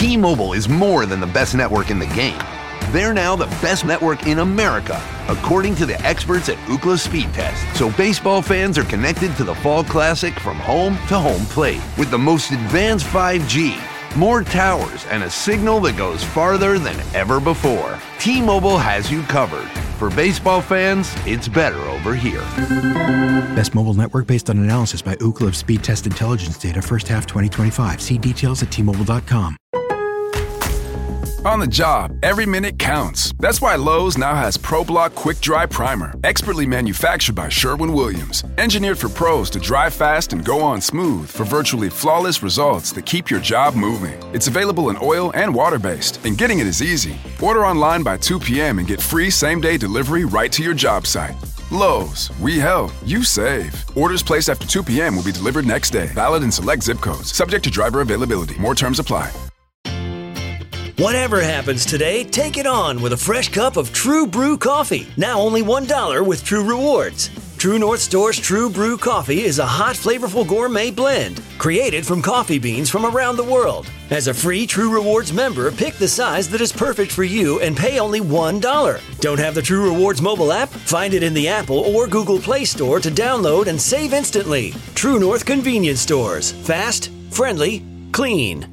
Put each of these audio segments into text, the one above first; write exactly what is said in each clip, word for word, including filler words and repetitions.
T-Mobile is more than the best network in the game. They're now the best network in America, according to the experts at Ookla Speed Test. So baseball fans are connected to the Fall Classic from home to home plate with the most advanced five G, more towers, and a signal that goes farther than ever before. T-Mobile has you covered. For baseball fans, it's better over here. Best mobile network based on analysis by Ookla of Speed Test Intelligence data first half twenty twenty-five. See details at T Mobile dot com. On the job, every minute counts. That's why Lowe's now has ProBlock Quick Dry Primer, expertly manufactured by Sherwin-Williams. Engineered for pros to dry fast and go on smooth for virtually flawless results that keep your job moving. It's available in oil and water-based, and getting it is easy. Order online by two p.m. and get free same-day delivery right to your job site. Lowe's, we help, you save. Orders placed after two p.m. will be delivered next day. Valid in select zip codes. Subject to driver availability. More terms apply. Whatever happens today, take it on with a fresh cup of True Brew coffee. Now only one dollar with True Rewards. True North Store's True Brew coffee is a hot, flavorful gourmet blend created from coffee beans from around the world. As a free True Rewards member, pick the size that is perfect for you and pay only one dollar. Don't have the True Rewards mobile app? Find it in the Apple or Google Play Store to download and save instantly. True North Convenience Stores. Fast, friendly, clean.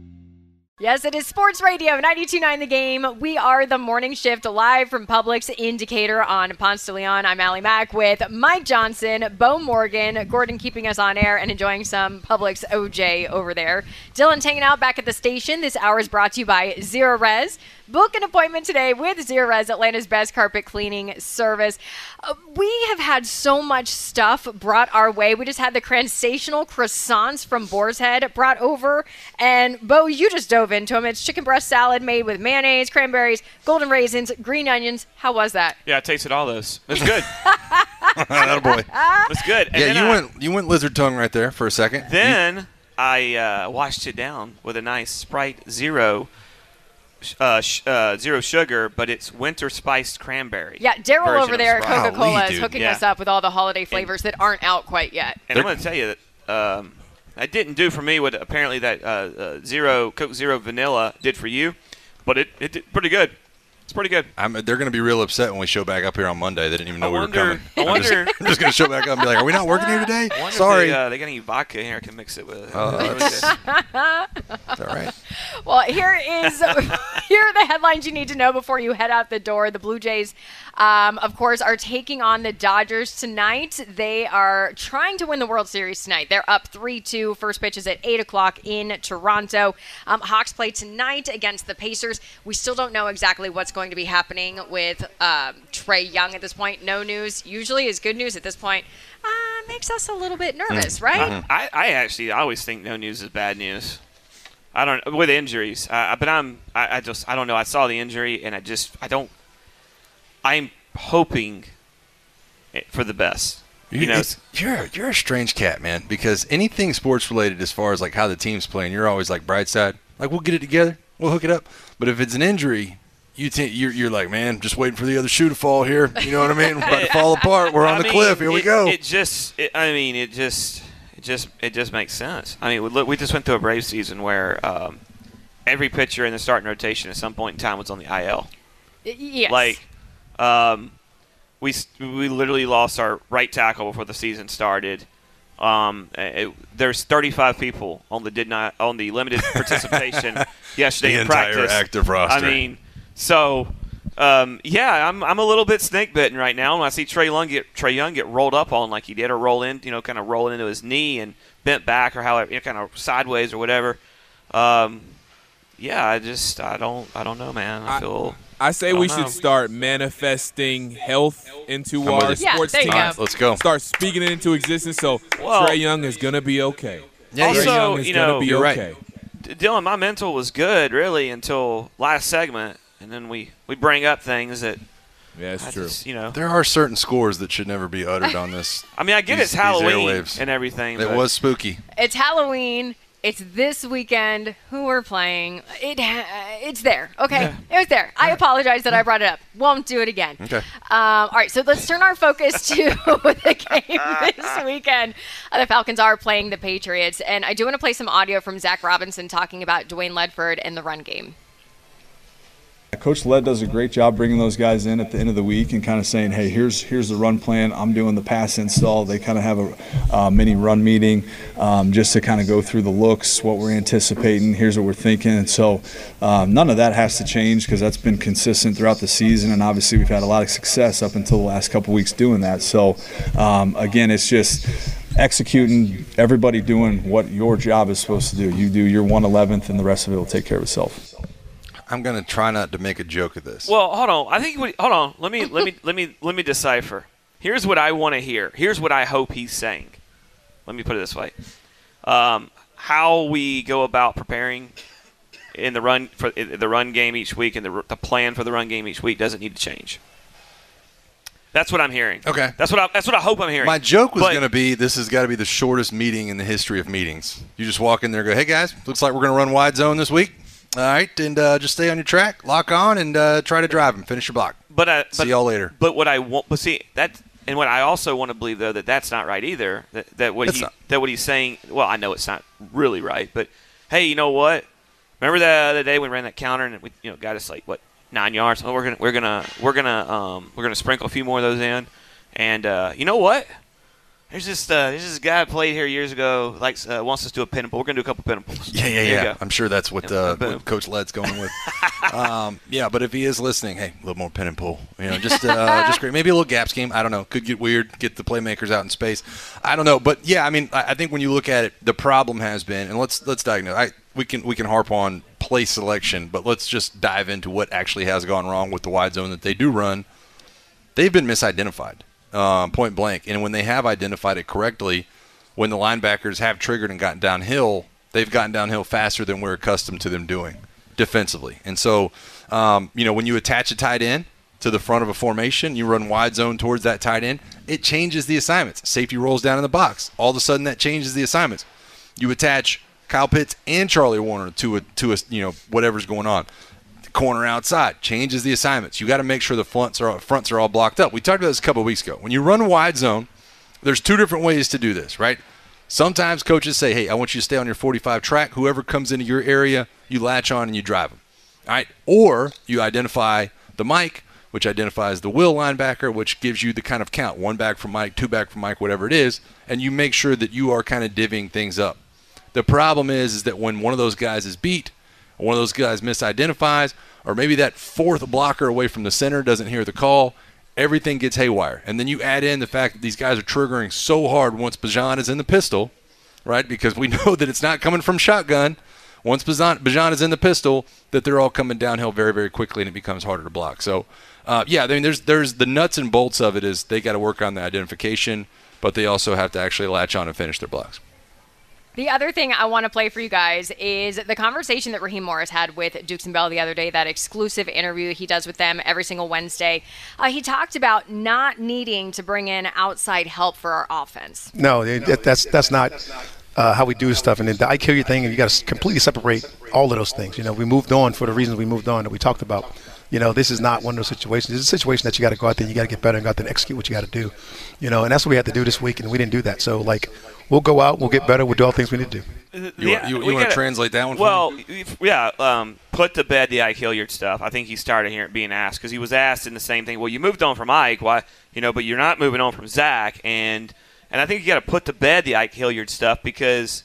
Yes, it is Sports Radio ninety-two point nine The Game. We are the Morning Shift live from Publix Indicator on Ponce de Leon. I'm Allie Mack with Mike Johnson, Bo Morgan, Gordon keeping us on air and enjoying some Publix O J over there. Dylan's hanging out back at the station. This hour is brought to you by Zero Res. Book an appointment today with Zero Res, Atlanta's best carpet cleaning service. Uh, we have had so much stuff brought our way. We just had the sensational croissants from Boar's Head brought over. And, Bo, you just dove into them. It's chicken breast salad made with mayonnaise, cranberries, golden raisins, green onions. How was that? Yeah, I tasted all those. It was good. Atta boy. It was good. And yeah, you I, went you went lizard tongue right there for a second. Then you, I uh, washed it down with a nice Sprite Zero. Uh, sh- uh, zero sugar, but it's winter spiced cranberry. Yeah, Daryl over there at Coca-Cola Golly, is dude. hooking Yeah. us up with all the holiday flavors and, that aren't out quite yet. And They're, I'm going to tell you that um, that didn't do for me what apparently that uh, uh, zero Coke Zero Vanilla did for you, but it, it did pretty good. It's pretty good. I'm, they're going to be real upset when we show back up here on Monday. They didn't even know I we wonder, were coming. I wonder. I'm just, I'm just going to show back up and be like, are we not working here today? I wonder Sorry. If they, uh, they got any vodka here I can mix it with. Oh, It's that's all right. Well, here is here are the headlines you need to know before you head out the door. The Blue Jays, um, of course, are taking on the Dodgers tonight. They are trying to win the World Series tonight. They're up three two. First pitch is at eight o'clock in Toronto. Um, Hawks play tonight against the Pacers. We still don't know exactly what's going to be happening with um, Trae Young at this point. No news usually is good news at this point. Uh, makes us a little bit nervous, right? I, I, I actually I always think no news is bad news. I don't with injuries, uh, but I'm I, I just I don't know. I saw the injury and I just I don't. I'm hoping for the best. You, You know, you're you're a strange cat, man. Because anything sports related, as far as like how the team's playing, you're always like bright side. Like we'll get it together, we'll hook it up. But if it's an injury, you t- you're you're like, man, just waiting for the other shoe to fall here. You know what I mean? We're about to fall apart. We're on I the mean, cliff. Here it, we go. It just it, I mean it just it just it just makes sense. I mean, look, we just went through a Braves season where um, every pitcher in the starting rotation at some point in time was on the I L. Yes. Like, um, we we literally lost our right tackle before the season started. Um, it, there's thirty-five people on the did not on the limited participation yesterday the in entire practice. active roster. I mean, so um, yeah, I'm I'm a little bit snake bitten right now when I see Trae Young get Trae Young get rolled up on like he did, or roll in, you know, kind of rolling into his knee and bent back or however, you know, kind of sideways or whatever. Um, yeah, I just I don't I don't know, man. I feel. I say I we know. should start manifesting health into I'm our with you. sports Yeah, there you teams. go. Let's go. Start speaking it into existence. So Well- Trae Young is gonna be okay. Yeah, Trae Also, Young is you gonna know, be you're right. okay. D- Dylan, my mental was good really until last segment, and then we, we bring up things that Yeah, it's I true. just, you know. There are certain scores that should never be uttered on this. I mean, I get these- it's these Halloween airwaves. and everything. It but was spooky. It's Halloween. It's this weekend. Who we're playing? It it's there. Okay, yeah. It was there. I apologize that I brought it up. Won't do it again. Okay. Um, all right, so let's turn our focus to the game this weekend. Uh, the Falcons are playing the Patriots, and I do want to play some audio from Zach Robinson talking about Dwayne Ledford and the run game. Coach Led does a great job bringing those guys in at the end of the week and kind of saying, hey, here's here's the run plan. I'm doing the pass install. They kind of have a uh, mini run meeting um, just to kind of go through the looks, what we're anticipating, here's what we're thinking. And so um, none of that has to change because that's been consistent throughout the season, and obviously we've had a lot of success up until the last couple weeks doing that. So, um, again, it's just executing, everybody doing what your job is supposed to do. You do your one eleventh, and the rest of it will take care of itself. I'm gonna try not to make a joke of this. Well, hold on. I think. We, hold on. Let me. Let me. Let me. Let me decipher. Here's what I want to hear. Here's what I hope he's saying. Let me put it this way: um, how we go about preparing in the run for the run game each week, and the, the plan for the run game each week doesn't need to change. That's what I'm hearing. Okay. That's what I. That's what I hope I'm hearing. My joke was but, going to be, this has got to be the shortest meeting in the history of meetings. You just walk in there and go, hey, guys, looks like we're going to run wide zone this week. All right, and uh, just stay on your track, lock on, and uh, try to drive them. Finish your block. But uh, see but, y'all later. But what I want, but see that, and what I also want to believe though that that's not right either. That that what That's he not. that what he's saying. Well, I know it's not really right, but hey, you know what? Remember the other day we ran that counter and we you know got us like what nine yards? Oh, we're gonna we're gonna we're gonna um we're gonna sprinkle a few more of those in, and uh, you know what? There's this uh, there's this guy who played here years ago, likes uh, wants us to do a pin and pull. We're gonna do a couple pin and pulls. Yeah, yeah, There yeah. I'm sure that's what, uh, Boom. what Coach Led's going with. um, yeah, but if he is listening, hey, a little more pin and pull. You know, just uh, just great. Maybe a little gap scheme. I don't know. Could get weird. Get the playmakers out in space. I don't know. But yeah, I mean, I, I think when you look at it, the problem has been, and let's let's diagnose. I we can we can harp on play selection, but let's just dive into what actually has gone wrong with the wide zone that they do run. They've been misidentified. Um, point blank. And when they have identified it correctly, when the linebackers have triggered and gotten downhill, they've gotten downhill faster than we're accustomed to them doing defensively. And so, um, you know, when you attach a tight end to the front of a formation, you run wide zone towards that tight end, it changes the assignments. Safety rolls down in the box. All of a sudden, that changes the assignments. You attach Kyle Pitts and Charlie Warner to a, to a you know, whatever's going on. Corner outside changes the assignments. You got to make sure the fronts are fronts are all blocked up. We talked about this a couple of weeks ago. When you run wide zone, there's two different ways to do this, right? Sometimes coaches say, hey, I want you to stay on your forty-five track. Whoever comes into your area, you latch on and you drive them. All right? Or you identify the Mike, which identifies the will linebacker, which gives you the kind of count, one back from Mike, two back from Mike, whatever it is, and you make sure that you are kind of divvying things up. The problem is, is that when one of those guys is beat, or one of those guys misidentifies, or maybe that fourth blocker away from the center doesn't hear the call, everything gets haywire. And then you add in the fact that these guys are triggering so hard once Bijan is in the pistol, right? Because we know that it's not coming from shotgun. Once Bijan, Bijan is in the pistol, that they're all coming downhill very, very quickly, and it becomes harder to block. So, uh, yeah, I mean, there's there's the nuts and bolts of it is they got to work on the identification, but they also have to actually latch on and finish their blocks. The other thing I want to play for you guys is the conversation that Raheem Morris had with Dukes and Bell the other day, that exclusive interview he does with them every single Wednesday. Uh, he talked about not needing to bring in outside help for our offense. No, that, that's that's not uh, how we do stuff. And the I kill you thing, you got to completely separate all of those things. You know, we moved on for the reasons we moved on that we talked about. You know, this is not one of those situations. This is a situation that you got to go out there and you got to get better and go out there and execute what you got to do. You know, and that's what we had to do this week, and we didn't do that. So, like, we'll go out, we'll get better, we'll do all the things we need to do. You, yeah, you, you want to translate that one for well, me? yeah, um, put to bed the Ike Hilliard stuff. I think he started hearing being asked because he was asked in the same thing. Well, you moved on from Ike, why? You know, but you're not moving on from Zach, and and I think you got to put to bed the Ike Hilliard stuff because,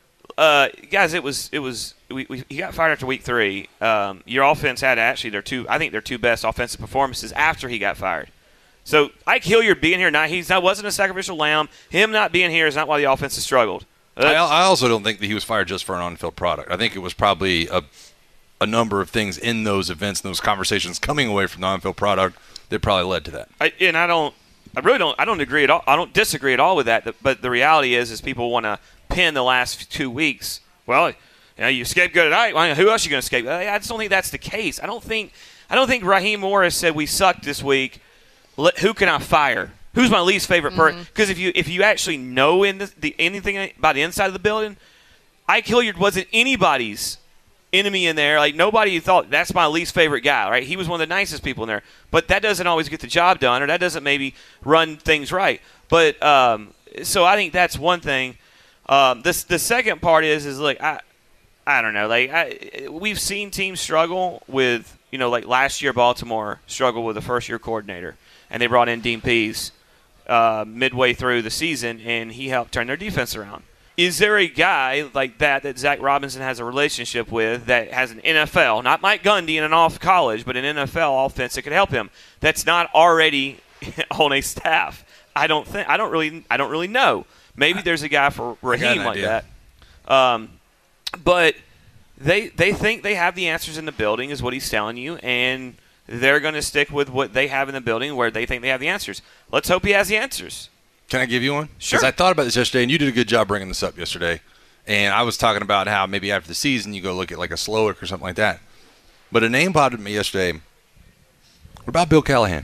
uh, guys, it was it was we, we he got fired after week three. Um, your offense had actually their two I think their two best offensive performances after he got fired. So Ike Hilliard being here, not he's not wasn't a sacrificial lamb. Him not being here is not why the offense has struggled. I, I also don't think that he was fired just for an on-field product. I think it was probably a a number of things in those events and those conversations coming away from the on-field product that probably led to that. I, and I don't, I really don't, I don't agree at all. I don't disagree at all with that. But the reality is, is people want to pin the last two weeks. Well, you know, you scapegoated Ike. Well, who else are you going to scapegoat? I just don't think that's the case. I don't think, I don't think Raheem Morris said we sucked this week. Let, who can I fire? Who's my least favorite person? Because if you if you actually know in the, the anything about the inside of the building, Ike Hilliard wasn't anybody's enemy in there. Like, nobody thought that's my least favorite guy, right? He was one of the nicest people in there. But that doesn't always get the job done, or that doesn't maybe run things right. But um, so I think that's one thing. Um, this the second part is is like I I don't know. Like I, we've seen teams struggle with, you know, like last year Baltimore struggled with a first year coordinator, and they brought in Dean Pease uh, midway through the season, and he helped turn their defense around. Is there a guy like that that Zach Robinson has a relationship with that has an N F L, not Mike Gundy in an off college, but an N F L offense that could help him that's not already on a staff? I don't think. I don't really. I don't really know. Maybe there's a guy for Raheem like idea. that. Um, but they they think they have the answers in the building, is what he's telling you, and they're going to stick with what they have in the building where they think they have the answers. Let's hope he has the answers. Can I give you one? Sure. Because I thought about this yesterday, and you did a good job bringing this up yesterday. And I was talking about how maybe after the season you go look at like a Slowick or something like that. But a name popped at me yesterday. What about Bill Callahan?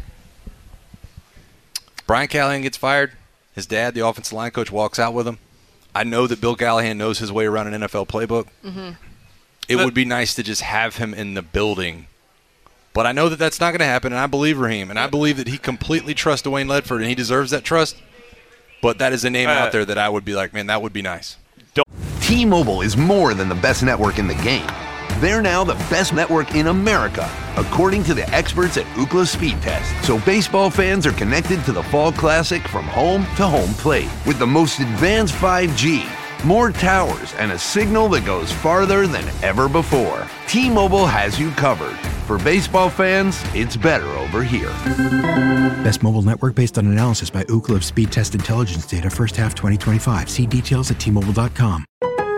Brian Callahan gets fired. His dad, the offensive line coach, walks out with him. I know that Bill Callahan knows his way around an N F L playbook. Mm-hmm. It would be nice to just have him in the building. But I know that that's not going to happen, and I believe Raheem. And I believe that he completely trusts Dwayne Ledford, and he deserves that trust. But that is a name uh, out there that I would be like, man, that would be nice. T-Mobile is more than the best network in the game. They're now the best network in America, according to the experts at Ookla Speed Test. So baseball fans are connected to the Fall Classic from home to home plate with the most advanced five G, more towers, and a signal that goes farther than ever before. T-Mobile has you covered. For baseball fans, it's better over here. Best mobile network based on analysis by Ookla of Speed Test Intelligence data first half twenty twenty-five. See details at T Mobile dot com.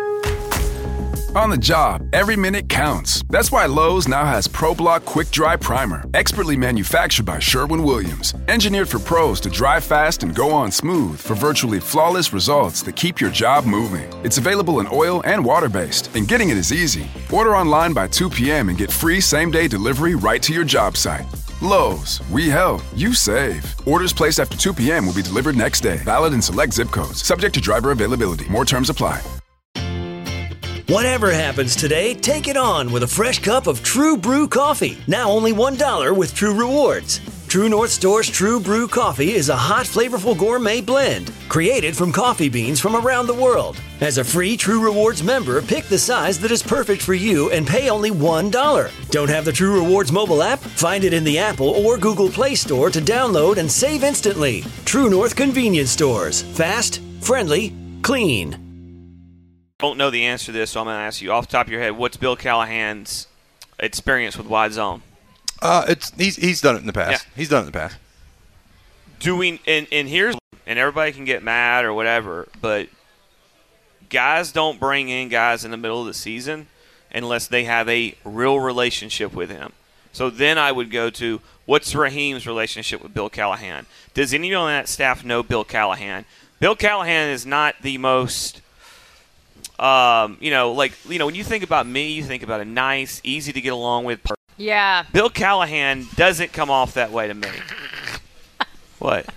On the job, every minute counts. That's why Lowe's now has ProBlock Quick Dry Primer, expertly manufactured by Sherwin-Williams. Engineered for pros to dry fast and go on smooth for virtually flawless results that keep your job moving. It's available in oil and water-based, and getting it is easy. Order online by two p.m. and get free same-day delivery right to your job site. Lowe's, we help, you save. Orders placed after two p.m. will be delivered next day. Valid in select zip codes. Subject to driver availability. More terms apply. Whatever happens today, take it on with a fresh cup of True Brew coffee. Now only one dollar with True Rewards. True North Store's True Brew coffee is a hot, flavorful gourmet blend created from coffee beans from around the world. As a free True Rewards member, pick the size that is perfect for you and pay only one dollar. Don't have the True Rewards mobile app? Find it in the Apple or Google Play Store to download and save instantly. True North Convenience Stores. Fast, friendly, clean. Don't know the answer to this, so I'm going to ask you off the top of your head, what's Bill Callahan's experience with wide zone? Uh, it's he's he's done it in the past. Yeah. He's done it in the past. Do we and, and here's and everybody can get mad or whatever, but guys don't bring in guys in the middle of the season unless they have a real relationship with him. So then I would go to, what's Raheem's relationship with Bill Callahan? Does anyone on that staff know Bill Callahan? Bill Callahan is not the most Um, you know, like, you know, when you think about me, you think about a nice, easy to get along with person. Yeah. Bill Callahan doesn't come off that way to me. What?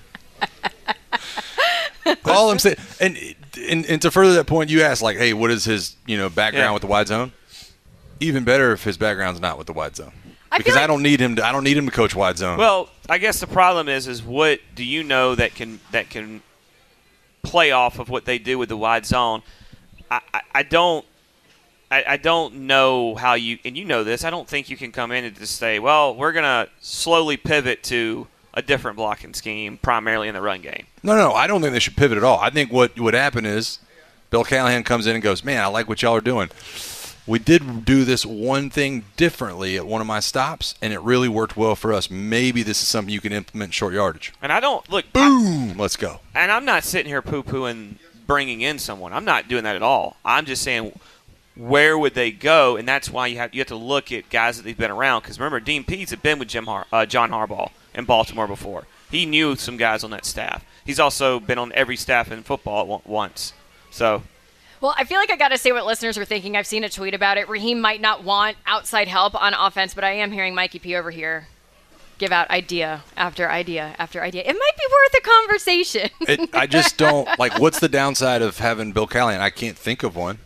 All I'm saying, and, and and to further that point, you asked, like, hey, what is his, you know, background Yeah. with the wide zone? Even better if his background's not with the wide zone, I because feel like- I don't need him to. I don't need him to coach wide zone. Well, I guess the problem is, is what do you know that can that can play off of what they do with the wide zone? I, I, I don't I, I don't know how you and you know this. I don't think you can come in and just say, well, we're gonna slowly pivot to a different blocking scheme, primarily in the run game. No, no, I don't think they should pivot at all. I think what would happen is Bill Callahan comes in and goes, man, I like what y'all are doing. We did do this one thing differently at one of my stops, and it really worked well for us. Maybe this is something you can implement in short yardage. And I don't look. Boom, I, let's go. And I'm not sitting here poo-pooing bringing in someone. I'm not doing that at all. I'm just saying, where would they go? And that's why you have you have to look at guys that they've been around. Because remember, Dean Pease had been with Jim Har- uh, John Harbaugh in Baltimore before. He knew some guys on that staff. He's also been on every staff in football at one- once. So. Well, I feel like I got to say what listeners are thinking. I've seen a tweet about it. Raheem might not want outside help on offense, but I am hearing Mikey P over here give out idea after idea after idea. It might be worth a conversation. It, I just don't, like, what's the downside of having Bill Callahan? I can't think of one.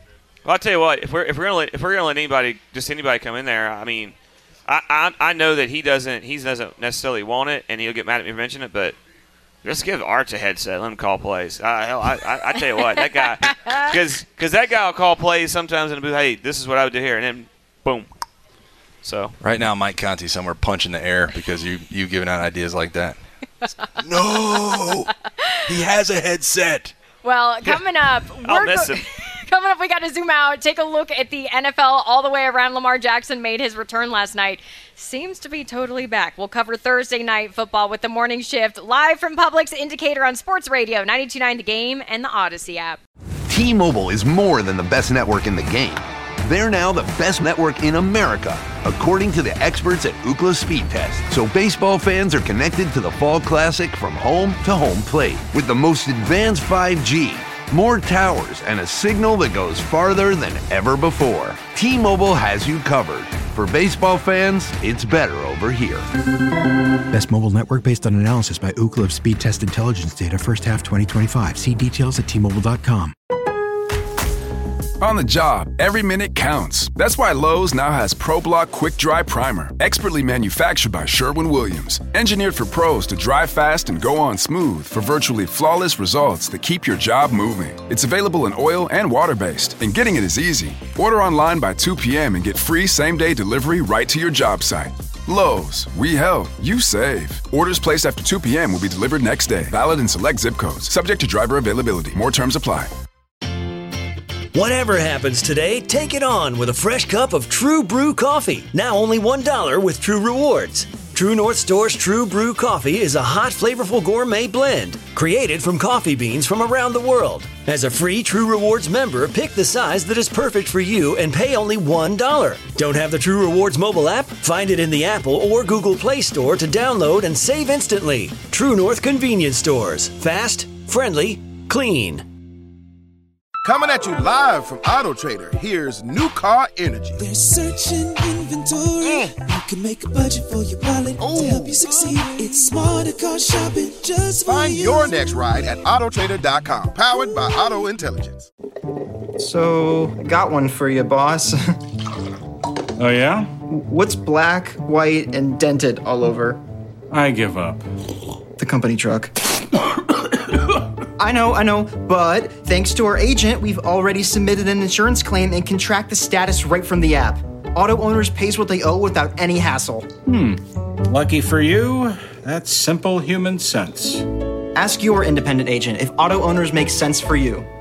Well, I'll tell you what. If we're if we're gonna let, if we're gonna let anybody, just anybody come in there, I mean, I, I I know that he doesn't he doesn't necessarily want it, and he'll get mad at me for mentioning it, but just give Arch a headset. Let him call plays. I, hell, I, I, I tell you what, that guy, because because that guy will call plays sometimes in the booth. Hey, this is what I would do here, and then boom. So right now, Mike Conti somewhere punching the air because you you giving out ideas like that. No, he has a headset. Well, coming up, I'll we're miss go- him. Coming up, we got to zoom out, take a look at the N F L all the way around. Lamar Jackson made his return last night. Seems to be totally back. We'll cover Thursday night football with the morning shift live from Publix Indicator on Sports Radio, ninety-two point nine The Game and the Odyssey app. T-Mobile is more than the best network in the game. They're now the best network in America, according to the experts at Ookla Speed Test. So baseball fans are connected to the Fall Classic from home to home plate with the most advanced five G, more towers, and a signal that goes farther than ever before. T-Mobile has you covered. For baseball fans, it's better over here. Best mobile network based on analysis by Ookla Speed Test Intelligence data first half twenty twenty-five. See details at T Mobile dot com. On the job, every minute counts. That's why Lowe's now has ProBlock Quick Dry Primer, expertly manufactured by Sherwin-Williams. Engineered for pros to dry fast and go on smooth for virtually flawless results that keep your job moving. It's available in oil and water-based, and getting it is easy. Order online by two p.m. and get free same-day delivery right to your job site. Lowe's, we help, you save. Orders placed after two p.m. will be delivered next day. Valid in select zip codes. Subject to driver availability. More terms apply. Whatever happens today, take it on with a fresh cup of True Brew coffee. Now only one dollar with True Rewards. True North Store's True Brew coffee is a hot, flavorful gourmet blend created from coffee beans from around the world. As a free True Rewards member, pick the size that is perfect for you and pay only one dollar. Don't have the True Rewards mobile app? Find it in the Apple or Google Play Store to download and save instantly. True North Convenience Stores. Fast, friendly, clean. Coming at you live from Auto Trader, here's New Car Energy. They're searching inventory. Mm. You can make a budget for your wallet Ooh. To help you succeed. It's smarter car shopping just for Find you. your next ride at auto trader dot com, powered by Auto Intelligence. So, got one for you, boss. Oh, yeah? What's black, white, and dented all over? I give up. The company truck. I know, I know, but thanks to our agent, we've already submitted an insurance claim and can track the status right from the app. Auto Owners pays what they owe without any hassle. Hmm. Lucky for you, that's simple human sense. Ask your independent agent if Auto Owners makes sense for you.